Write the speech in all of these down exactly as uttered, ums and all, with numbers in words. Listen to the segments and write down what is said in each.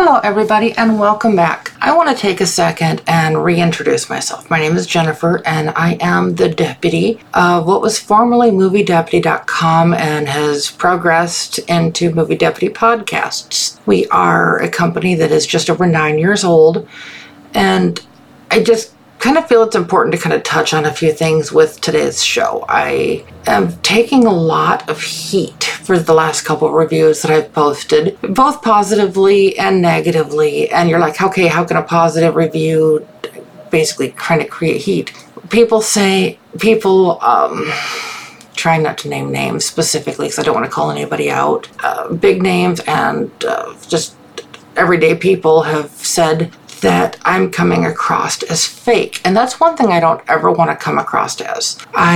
Hello everybody and welcome back. I want to take a second and reintroduce myself. My name is Jennifer and I am the deputy of what was formerly movie deputy dot com and has progressed into Movie Deputy Podcasts. We are a company that is just over nine years old, and I just kind of feel it's important to kind of touch on a few things with today's show. I am taking a lot of heat for the last couple of reviews that I've posted, both positively and negatively. And you're like, okay, how can a positive review basically kind of create heat? People say, people, um, trying not to name names specifically because I don't want to call anybody out, uh, big names and uh, just everyday people have said that I'm coming across as fake. And that's one thing I don't ever want to come across as.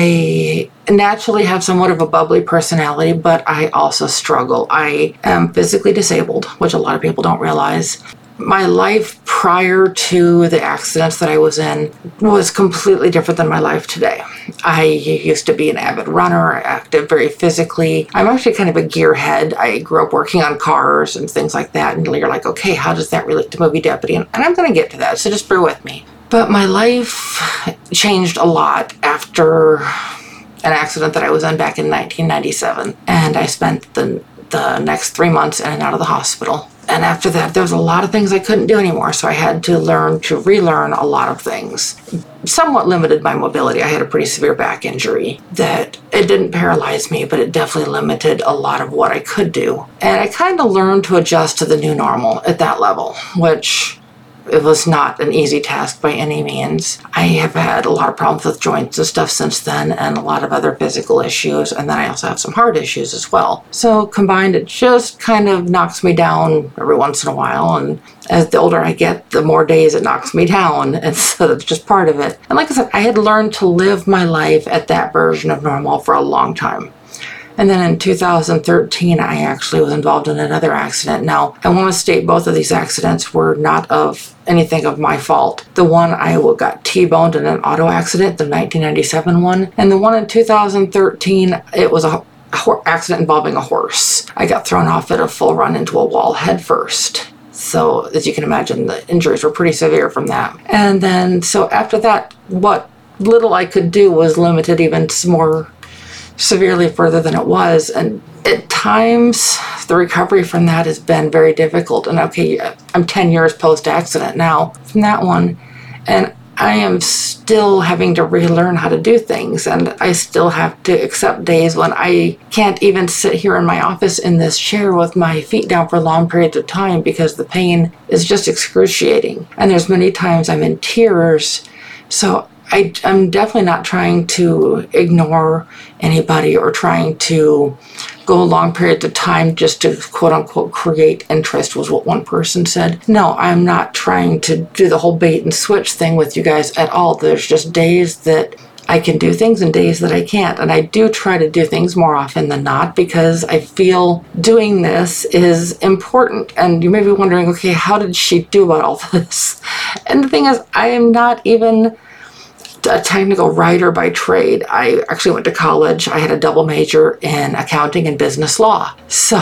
I naturally have somewhat of a bubbly personality, but I also struggle. I am physically disabled, which a lot of people don't realize. My life prior to the accidents that I was in was completely different than my life today. I used to be an avid runner, active very physically. I'm actually kind of a gearhead. I grew up working on cars and things like that. And you're like, okay, how does that relate to Movie Deputy? And I'm going to get to that, so just bear with me. But my life changed a lot after an accident that I was in back in nineteen ninety-seven. And I spent the, the next three months in and out of the hospital. And after that, there was a lot of things I couldn't do anymore. So I had to learn to relearn a lot of things. Somewhat limited my mobility. I had a pretty severe back injury that it didn't paralyze me, but it definitely limited a lot of what I could do. And I kind of learned to adjust to the new normal at that level, which it was not an easy task by any means. I have had a lot of problems with joints and stuff since then, and a lot of other physical issues, and then I also have some heart issues as well. So combined, it just kind of knocks me down every once in a while, and as the older I get, the more days it knocks me down, and so that's just part of it. And like I said, I had learned to live my life at that version of normal for a long time. And then in two thousand thirteen, I actually was involved in another accident. Now, I want to state both of these accidents were not of anything of my fault. The one, I got T-boned in an auto accident, the nineteen ninety-seven one. And the one in two thousand thirteen, it was a accident involving a horse. I got thrown off at a full run into a wall head first. So as you can imagine, the injuries were pretty severe from that. And then, so after that, what little I could do was limited even more severely further than it was, and at times the recovery from that has been very difficult. And okay, I'm ten years post-accident now from that one, and I am still having to relearn how to do things, and I still have to accept days when I can't even sit here in my office in this chair with my feet down for long periods of time because the pain is just excruciating, and there's many times I'm in tears. So I, I'm definitely not trying to ignore anybody or trying to go long periods of time just to quote unquote create interest, was what one person said. No, I'm not trying to do the whole bait and switch thing with you guys at all. There's just days that I can do things and days that I can't. And I do try to do things more often than not because I feel doing this is important. And you may be wondering, okay, how did she do about all this? And the thing is, I am not even a technical writer by trade. I actually went to college. I had a double major in accounting and business law. So,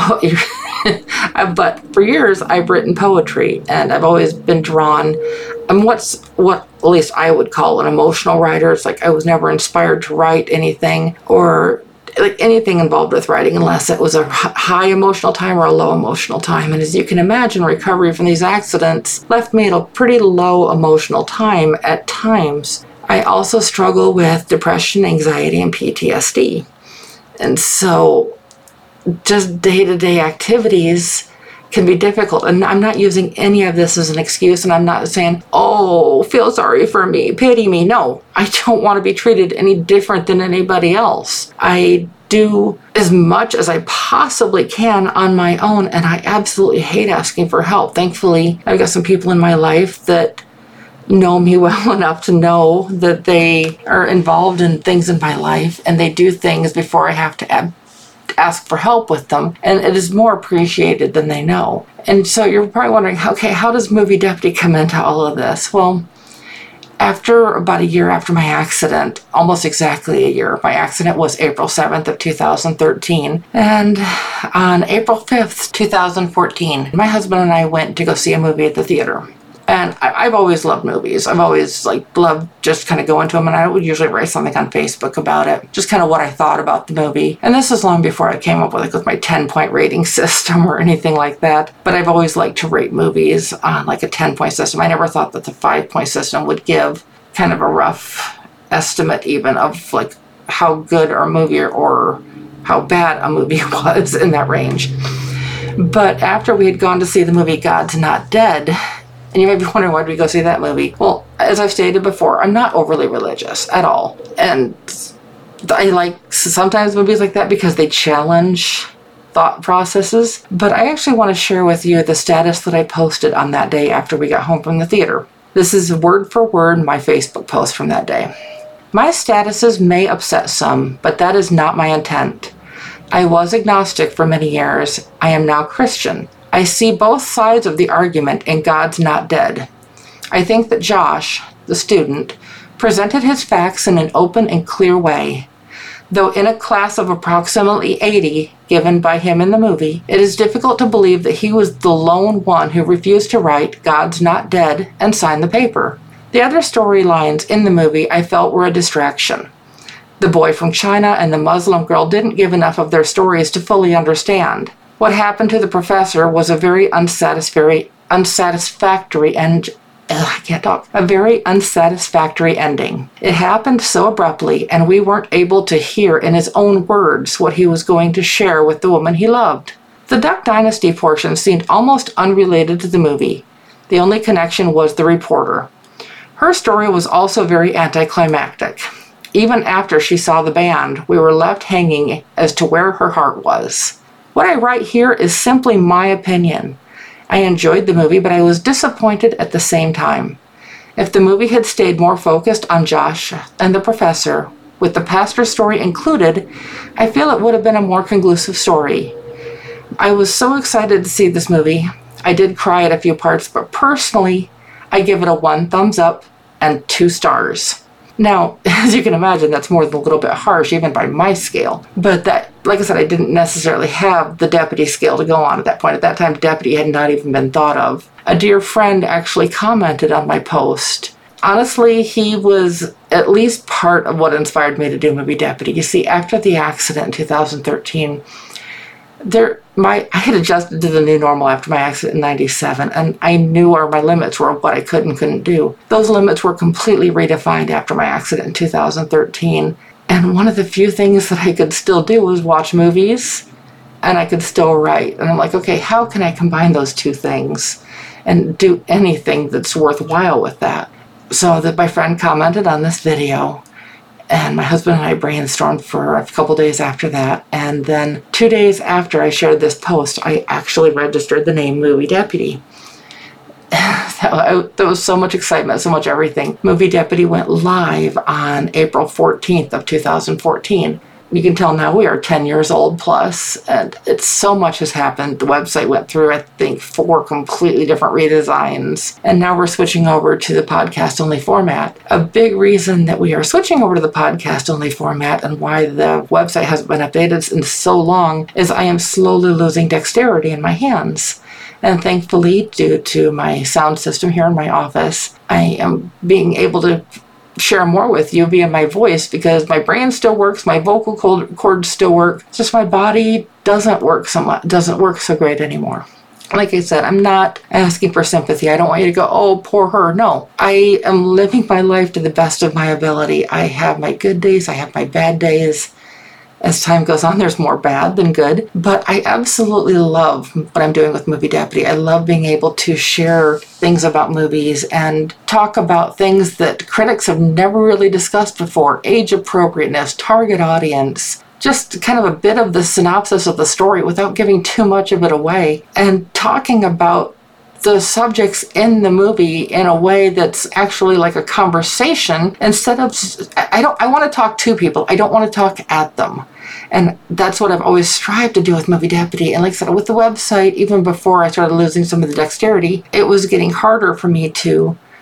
but for years I've written poetry, and I've always been drawn. I'm what's what at least I would call an emotional writer. It's like I was never inspired to write anything or like anything involved with writing unless it was a high emotional time or a low emotional time. And as you can imagine, recovery from these accidents left me at a pretty low emotional time at times. I also struggle with depression, anxiety, and P T S D. And so just day-to-day activities can be difficult. And I'm not using any of this as an excuse, and I'm not saying, oh, feel sorry for me, pity me. No, I don't want to be treated any different than anybody else. I do as much as I possibly can on my own, and I absolutely hate asking for help. Thankfully, I've got some people in my life that know me well enough to know that they are involved in things in my life and they do things before I have to ab- ask for help with them, and it is more appreciated than they know. And so you're probably wondering, okay, how does Movie Deputy come into all of this? Well, After about a year after my accident, almost exactly a year, my accident was April seventh of two thousand thirteen. And on April fifth, two thousand fourteen, my husband and I went to go see a movie at the theater. And I, I've always loved movies. I've always like loved just kind of going to them, and I would usually write something on Facebook about it, just kind of what I thought about the movie. And this is long before I came up with like with my ten-point rating system or anything like that. But I've always liked to rate movies on like a ten-point system. I never thought that the five-point system would give kind of a rough estimate even of like how good a movie or, or how bad a movie was in that range. But after we had gone to see the movie God's Not Dead, and you may be wondering, why did we go see that movie? Well, as I've stated before, I'm not overly religious at all. And I like sometimes movies like that because they challenge thought processes. But I actually want to share with you the status that I posted on that day after we got home from the theater. This is word for word my Facebook post from that day. My statuses may upset some, but that is not my intent. I was agnostic for many years. I am now Christian. I see both sides of the argument in God's Not Dead. I think that Josh, the student, presented his facts in an open and clear way. Though in a class of approximately eighty given by him in the movie, it is difficult to believe that he was the lone one who refused to write God's Not Dead and sign the paper. The other storylines in the movie I felt were a distraction. The boy from China and the Muslim girl didn't give enough of their stories to fully understand. What happened to the professor was a very unsatisfactory, unsatisfactory and ugh, I can't talk. A very unsatisfactory ending. It happened so abruptly, and we weren't able to hear in his own words what he was going to share with the woman he loved. The Duck Dynasty portion seemed almost unrelated to the movie. The only connection was the reporter. Her story was also very anticlimactic. Even after she saw the band, we were left hanging as to where her heart was. What I write here is simply my opinion. I enjoyed the movie, but I was disappointed at the same time. If the movie had stayed more focused on Josh and the professor, with the pastor's story included, I feel it would have been a more conclusive story. I was so excited to see this movie. I did cry at a few parts, but personally, I give it a one thumbs up and two stars. Now, as you can imagine, that's more than a little bit harsh, even by my scale. But that, like I said, I didn't necessarily have the deputy scale to go on at that point. At that time, deputy had not even been thought of. A dear friend actually commented on my post. Honestly, he was at least part of what inspired me to do Movie Deputy. You see, after the accident in two thousand thirteen, there, my I had adjusted to the new normal after my accident in ninety-seven, and I knew where my limits were, what I could and couldn't do. Those limits were completely redefined after my accident in two thousand thirteen, and one of the few things that I could still do was watch movies, and I could still write. And I'm like, okay, how can I combine those two things and do anything that's worthwhile with that? So that my friend commented on this video, and my husband and I brainstormed for a couple days after that. And then two days after I shared this post, I actually registered the name Movie Deputy. That was so much excitement, so much everything. Movie Deputy went live on April fourteenth of two thousand fourteen. You can tell now we are ten years old plus, and it's so much has happened. The website went through, I think, four completely different redesigns, and now we're switching over to the podcast-only format. A big reason that we are switching over to the podcast-only format and why the website hasn't been updated in so long is I am slowly losing dexterity in my hands. And thankfully, due to my sound system here in my office, I am being able to share more with you via my voice because my brain still works, my vocal cords still work. It's just my body doesn't work so much, doesn't work so great anymore. Like I said, I'm not asking for sympathy. I don't want you to go, oh, poor her. No, I am living my life to the best of my ability. I have my good days. I have my bad days. As time goes on, there's more bad than good. But I absolutely love what I'm doing with Movie Deputy. I love being able to share things about movies and talk about things that critics have never really discussed before. Age appropriateness, target audience, just kind of a bit of the synopsis of the story without giving too much of it away. And talking about the subjects in the movie in a way that's actually like a conversation instead of, I don't, I want to talk to people. I don't want to talk at them. And that's what I've always strived to do with Movie Deputy. And like I said, with the website, even before I started losing some of the dexterity, it was getting harder for me to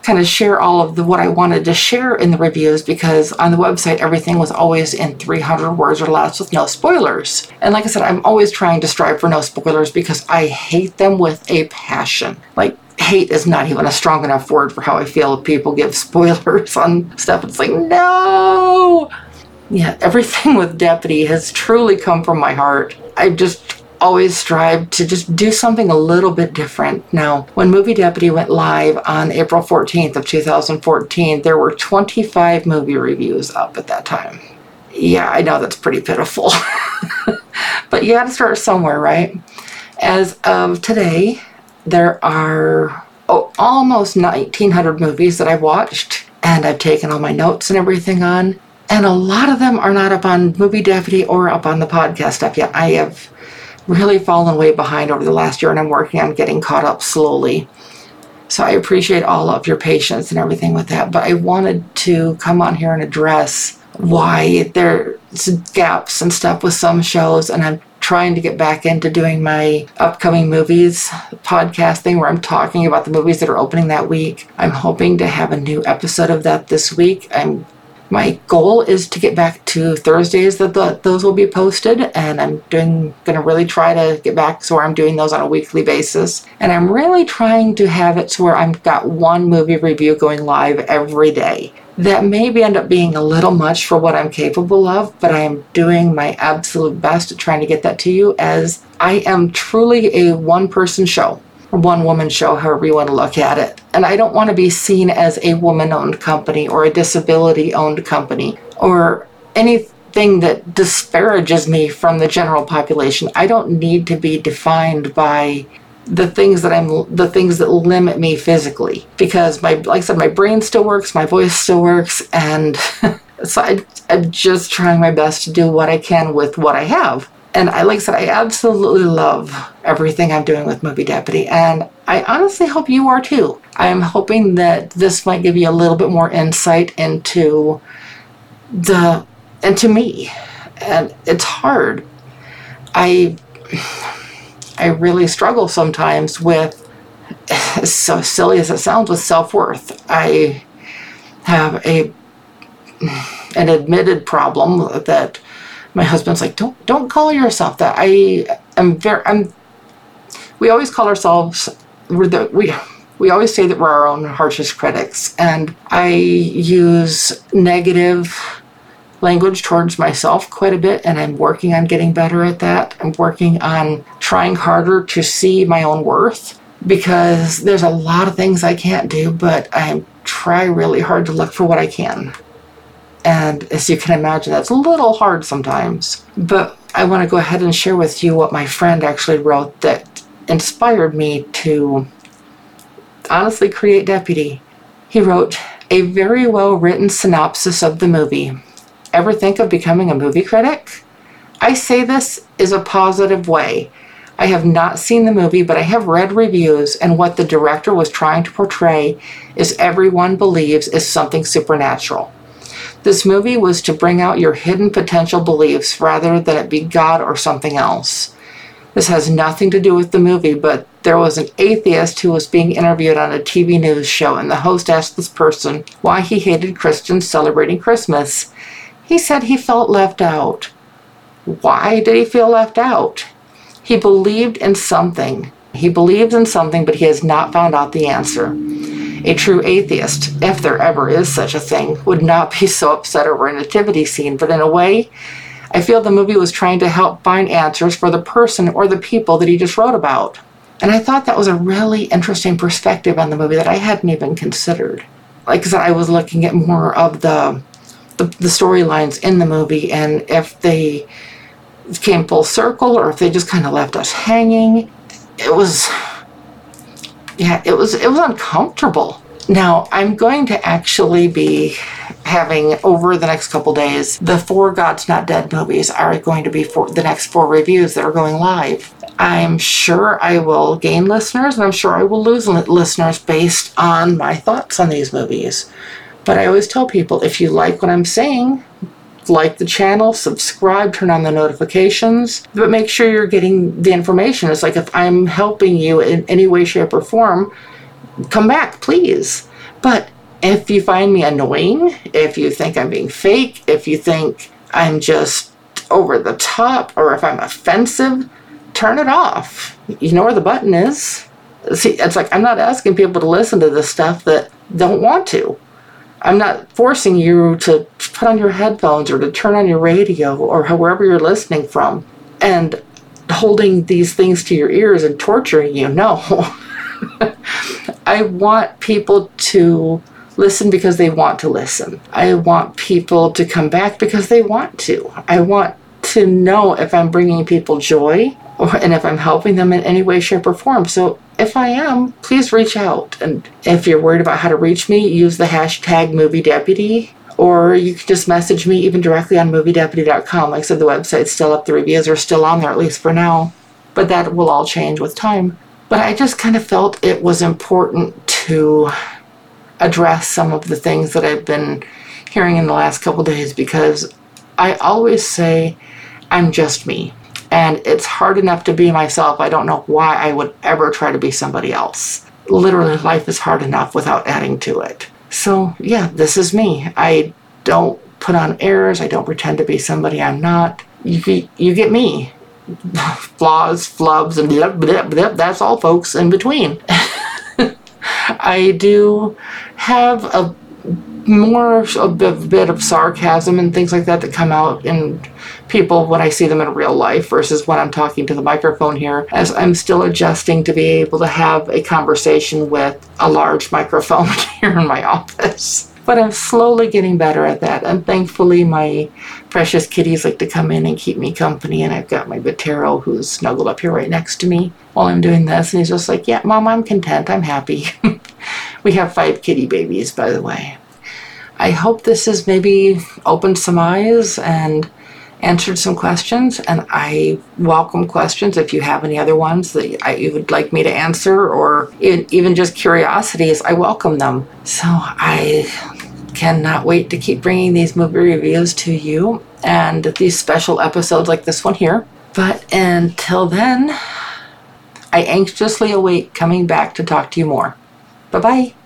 kind of share all of the what I wanted to share in the reviews, because on the website everything was always in three hundred words or less with no spoilers. And like I said, I'm always trying to strive for no spoilers because I hate them with a passion. Like, hate is not even a strong enough word for how I feel if people give spoilers on stuff. It's like, no! Yeah, everything with Deputy has truly come from my heart. I just always strive to just do something a little bit different. Now, when Movie Deputy went live on April fourteenth of two thousand fourteen, there were twenty-five movie reviews up at that time. Yeah, I know that's pretty pitiful. But you got to start somewhere, right? As of today, there are oh, almost nineteen hundred movies that I've watched, and I've taken all my notes and everything on. And a lot of them are not up on Movie Deputy or up on the podcast stuff yet. I have really fallen way behind over the last year, and I'm working on getting caught up slowly. So I appreciate all of your patience and everything with that. But I wanted to come on here and address why there's gaps and stuff with some shows, and I'm trying to get back into doing my upcoming movies podcast thing where I'm talking about the movies that are opening that week. I'm hoping to have a new episode of that this week. I'm My goal is to get back to Thursdays that the, those will be posted, and I'm doing going to really try to get back so where I'm doing those on a weekly basis. And I'm really trying to have it so where I've got one movie review going live every day. That maybe end up being a little much for what I'm capable of, but I am doing my absolute best at trying to get that to you, as I am truly a one-person show. One woman show, however you want to look at it. And I don't want to be seen as a woman-owned company or a disability-owned company or anything that disparages me from the general population. I don't need to be defined by the things that I'm, the things that limit me physically, because my, like I said, my brain still works, my voice still works, and so I, I'm just trying my best to do what I can with what I have. And I, like I said, I absolutely love everything I'm doing with Movie Deputy, and I honestly hope you are too. I'm hoping that this might give you a little bit more insight into the, into me. And it's hard. I, I really struggle sometimes with, so silly as it sounds, with self-worth. I have a, an admitted problem that my husband's like, don't don't call yourself that. I am very, I'm, we always call ourselves, we're the, we, we always say that we're our own harshest critics. And I use negative language towards myself quite a bit, and I'm working on getting better at that. I'm working on trying harder to see my own worth, because there's a lot of things I can't do, but I try really hard to look for what I can. And as you can imagine, that's a little hard sometimes. But I want to go ahead and share with you what my friend actually wrote that inspired me to honestly create Deputy. He wrote, "A very well written synopsis of the movie. Ever think of becoming a movie critic? I say this is a positive way. I have not seen the movie, but I have read reviews, and what the director was trying to portray is everyone believes is something supernatural. This movie was to bring out your hidden potential beliefs rather than it be God or something else. This has nothing to do with the movie, but there was an atheist who was being interviewed on a T V news show, and the host asked this person why he hated Christians celebrating Christmas. He said he felt left out. Why did he feel left out? He believed in something. He believes in something, but he has not found out the answer. A true atheist, if there ever is such a thing, would not be so upset over a nativity scene, but in a way, I feel the movie was trying to help find answers for the person or the people that he just wrote about." And I thought that was a really interesting perspective on the movie that I hadn't even considered. Like I said, I was looking at more of the the, the storylines in the movie, and if they came full circle or if they just kind of left us hanging. It was... Yeah, it was it was uncomfortable. Now, I'm going to actually be having, over the next couple days, the four God's Not Dead movies are going to be for the next four reviews that are going live. I'm sure I will gain listeners, and I'm sure I will lose listeners based on my thoughts on these movies. But I always tell people, if you like what I'm saying, like the channel, subscribe, turn on the notifications, but make sure you're getting the information. It's like, if I'm helping you in any way, shape, or form, come back, please. But if you find me annoying, if you think I'm being fake, if you think I'm just over the top, or if I'm offensive, turn it off. You know where the button is. See, it's like I'm not asking people to listen to this stuff that don't want to. I'm not forcing you to put on your headphones or to turn on your radio or wherever you're listening from and holding these things to your ears and torturing you. No. I want people to listen because they want to listen. I want people to come back because they want to. I want to know if I'm bringing people joy or, and if I'm helping them in any way, shape, or form. So if I am, please reach out. And if you're worried about how to reach me, use the hashtag Movie Deputy, or you can just message me even directly on movie deputy dot com. Like I said, the website's still up. The reviews are still on there, at least for now. But that will all change with time. But I just kind of felt it was important to address some of the things that I've been hearing in the last couple days, because I always say I'm just me. And it's hard enough to be myself. I don't know why I would ever try to be somebody else. Literally, life is hard enough without adding to it. So, yeah, this is me. I don't put on airs. I don't pretend to be somebody I'm not. You get, you get me. Flaws, flubs, and blip, blip, blip. That's all, folks, in between. I do have a more a bit of sarcasm and things like that that come out in people when I see them in real life versus when I'm talking to the microphone here, as I'm still adjusting to be able to have a conversation with a large microphone here in my office. But I'm slowly getting better at that, and thankfully my precious kitties like to come in and keep me company, and I've got my Botero who's snuggled up here right next to me while I'm doing this, and he's just like, yeah, Mom, I'm content, I'm happy. We have five kitty babies, by the way. I hope this has maybe opened some eyes and answered some questions, and I welcome questions if you have any other ones that you would like me to answer, or even just curiosities. I welcome them. So I cannot wait to keep bringing these movie reviews to you and these special episodes like this one here. But until then, I anxiously await coming back to talk to you more. Bye-bye.